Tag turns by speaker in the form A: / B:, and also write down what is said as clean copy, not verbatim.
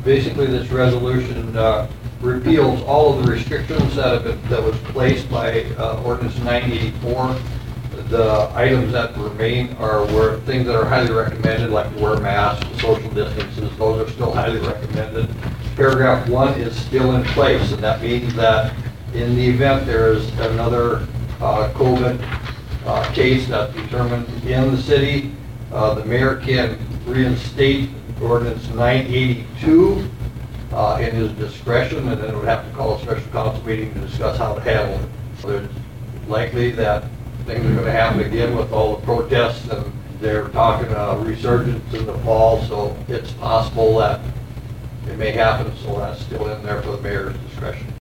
A: Basically, this resolution repeals all of the restrictions that was placed by ordinance 984. The items that remain were things that are highly recommended, like wear masks, social distances. Those are still highly recommended. Paragraph 1 is still in place, and that means that in the event there is another COVID case that's determined in the city, the mayor can reinstate ordinance 982 in his discretion, and then would have to call a special council meeting to discuss how to handle it. So it's likely that things are going to happen again with all the protests, and they're talking resurgence in the fall, so it's possible that it may happen, so that's still in there for the mayor's discretion.